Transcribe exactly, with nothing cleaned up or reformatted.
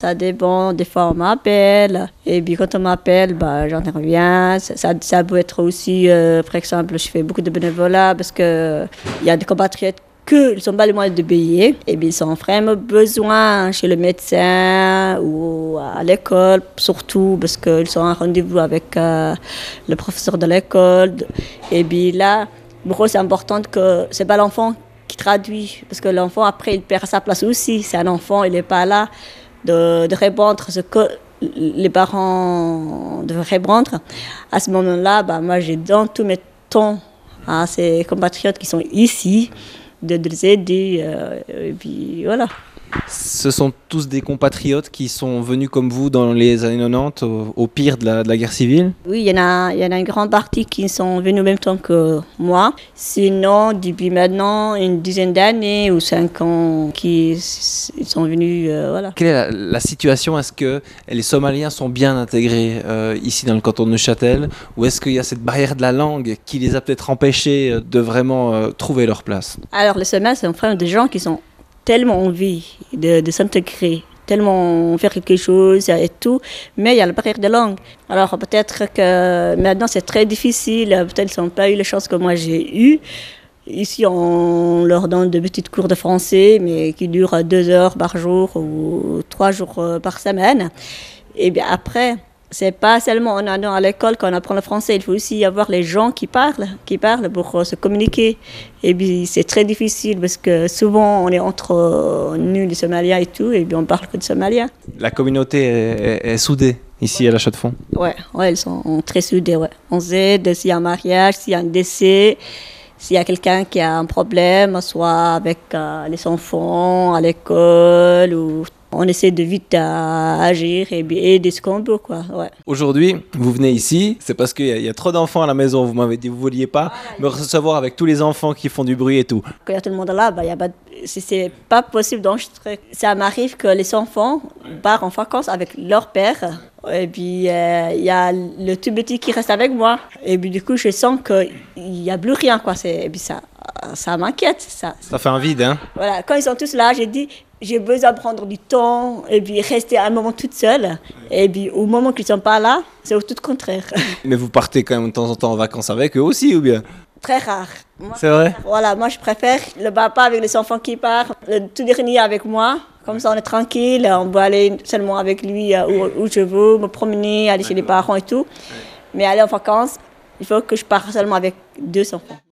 Ça dépend, des fois on m'appelle, et puis quand on m'appelle, bah, j'interviens. Ça, ça, ça peut être aussi, euh, par exemple, je fais beaucoup de bénévolat parce qu'il y a des compatriotes qu'ils n'ont pas les moyens de payer, et bien ils ont vraiment besoin chez le médecin ou à l'école, surtout parce qu'ils sont en rendez-vous avec euh, le professeur de l'école. Et bien là, pour eux, c'est important que ce n'est pas l'enfant qui traduit, parce que l'enfant, après, il perd sa place aussi. C'est un enfant, il n'est pas là de, de répondre ce que les parents devraient répondre. À ce moment-là, bah, moi, j'ai donné tous mes temps à ces compatriotes qui sont ici, de, de les aider, euh, et puis voilà. Ce sont tous des compatriotes qui sont venus comme vous dans les années quatre-vingt-dix, au, au pire de la, de la guerre civile? Oui, il y en a, il y en a une grande partie qui sont venus au même temps que moi. Sinon, depuis maintenant une dizaine d'années ou cinq ans, qui ils sont venus, euh, voilà. Quelle est la, la situation? Est-ce que les Somaliens sont bien intégrés euh, ici dans le canton de Neuchâtel, ou est-ce qu'il y a cette barrière de la langue qui les a peut-être empêchés de vraiment euh, trouver leur place? Alors, les Somaliens, c'est vraiment des gens qui sont tellement envie de, de s'intégrer, tellement faire quelque chose et tout, mais il y a la barrière de langue. Alors peut-être que maintenant c'est très difficile, peut-être qu'ils n'ont pas eu la chance que moi j'ai eue. Ici on leur donne de petites cours de français, mais qui durent deux heures par jour ou trois jours par semaine. Et bien après, c'est pas seulement en allant à l'école qu'on apprend le français, il faut aussi y avoir les gens qui parlent, qui parlent pour se communiquer. Et puis c'est très difficile parce que souvent on est entre nous, les Somaliens et tout, et puis on parle que de Somaliens. La communauté est, est, est soudée ici à la Chaux-de-Fonds? Ouais, ouais, ils sont très soudés. Ouais. On s'aide s'il y a un mariage, s'il y a un décès, s'il y a quelqu'un qui a un problème, soit avec euh, les enfants à l'école ou. On essaie de vite à agir et aider ce qu'on peut, quoi. Ouais. Aujourd'hui, vous venez ici, c'est parce qu'il y, y a trop d'enfants à la maison. Vous m'avez dit que vous ne vouliez pas me recevoir avec tous les enfants qui font du bruit et tout. Quand il y a tout le monde là, bah, y a pas, c'est pas possible d'enregistrer. Ça m'arrive que les enfants partent en vacances avec leur père. Et puis, il euh, y a le tout petit qui reste avec moi. Et puis, du coup, je sens qu'il n'y a plus rien, quoi. C'est, et puis, ça, ça m'inquiète. Ça, ça fait un vide, hein? Voilà, quand ils sont tous là, j'ai dit, j'ai besoin de prendre du temps et puis rester un moment toute seule. Et puis, au moment qu'ils ne sont pas là, c'est au tout contraire. Mais vous partez quand même de temps en temps en vacances avec eux aussi, ou bien? Très rare. C'est vrai? Voilà, moi, je préfère le papa avec les enfants qui partent, le tout dernier avec moi. Comme ça, on est tranquille, on peut aller seulement avec lui où, où je veux, me promener, aller chez les parents et tout. Mais aller en vacances, il faut que je parte seulement avec deux enfants.